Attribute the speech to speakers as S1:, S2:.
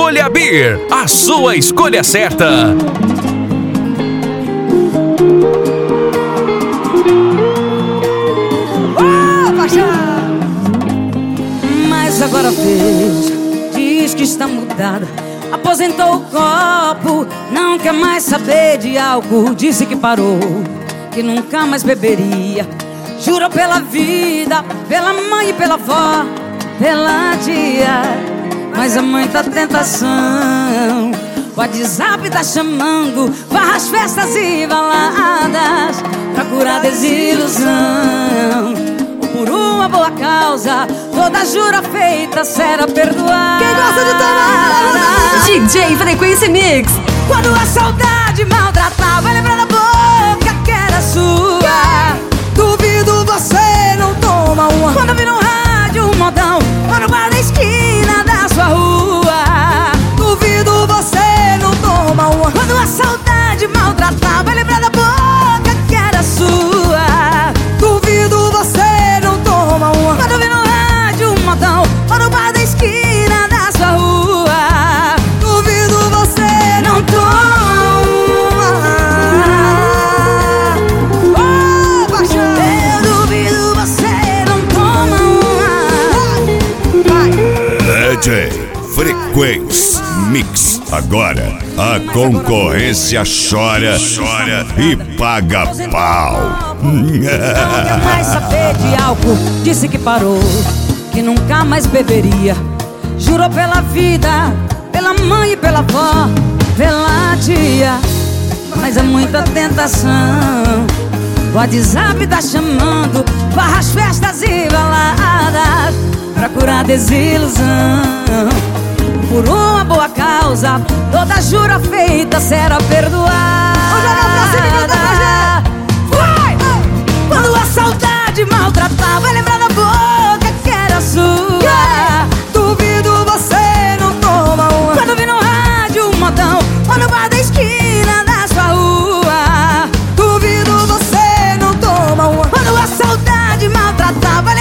S1: Escolha Beer, a sua escolha certa.
S2: Mas agora veja, diz que está mudada, aposentou o copo, não quer mais saber de álcool. Disse que parou, que nunca mais beberia. Jurou pela vida, pela mãe e pela avó, pela tia, mas é muita tentação. O WhatsApp tá chamando, farras, festas e baladas pra curar desilusão. Por uma boa causa, toda jura feita será perdoada.
S3: Quem gosta de tomar? DJ Frequência Mix.
S2: Quando a saudade maltratava, vai lembrar da boca que era sua.
S3: Duvido você não toma uma.
S2: Quando vi no rádio um modão, ou no bar da esquina da sua rua.
S3: Duvido você não toma uma.
S2: Quando a saudade maltratava, vai lembrar da boca que era sua.
S3: Duvido você não toma uma.
S2: Quando vi no rádio um modão, ou no bar da esquina da sua rua.
S3: Duvido você não toma.
S4: DJ Frequência Mix. Agora a concorrência chora e paga pau.
S2: Não quer mais saber de álcool, disse que parou, que nunca mais beberia. Jurou pela vida, pela mãe e pela avó, pela tia, mas é muita tentação. O WhatsApp tá chamando, farras, festas e baladas pra curar desilusão. Por uma boa causa, toda jura feita será perdoada. Vai! Quando a saudade maltratava, vai lembrar da boca que era sua.
S3: Duvido você não toma uma.
S2: Quando vi no rádio um modão, ou no bar da esquina da sua rua.
S3: Duvido você não toma uma.
S2: Quando a saudade maltratava,